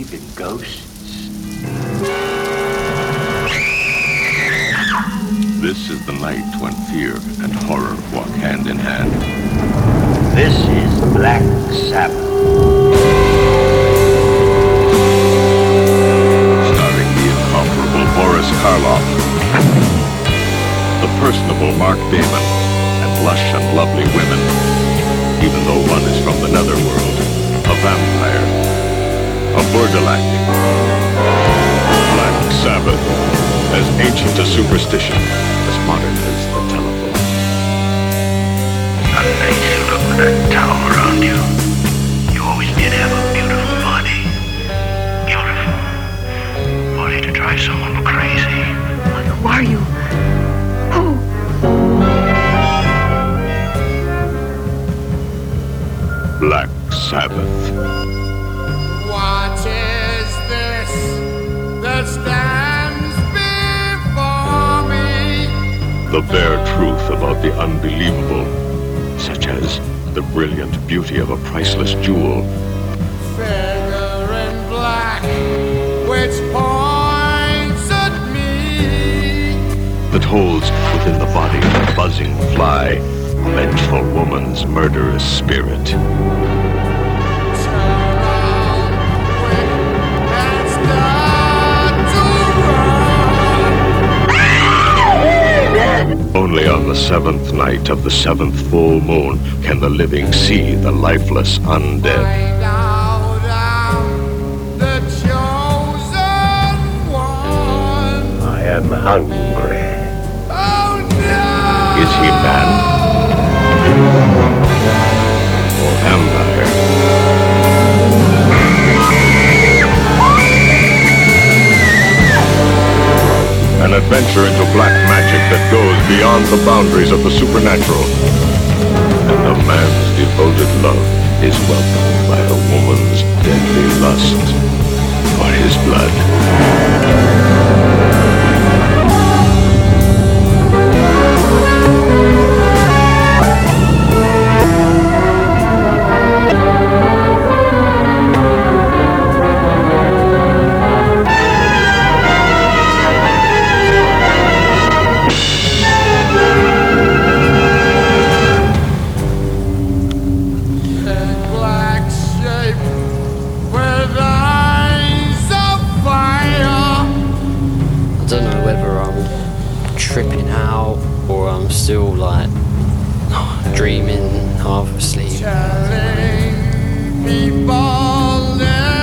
believe in ghosts? This is the night when fear and horror walk hand in hand. This is Black Sabbath. Starring the incomparable Boris Karloff, the personable Mark Damon, and lush and lovely women, even though one is from the netherworld, a vampire, a Burdalak. Black Sabbath, as ancient as superstition, as modern as the telephone. How nice you look with that towel around you. You always did have a beautiful body. Beautiful. Only to drive someone crazy. Who are you? Who? Black Sabbath. What is this that stands before me? The bare truth about the unbelievable, such as the brilliant beauty of a priceless jewel. Figure in black, which points at me. That holds within the body of a buzzing fly, vengeful woman's murderous spirit. Turn around quick and start to run. Only on the seventh night of the seventh full moon can the living see the lifeless undead. Find out I'm the chosen one. I am hungry. Oh no! Is he man or vampire? An adventure into black magic that goes beyond the boundaries of the supernatural. And a man's devoted love is welcomed by a woman's deadly lust for his blood. Black shape with eyes of fire. I don't know whether I'm tripping out or I'm still like dreaming, half asleep. Telling people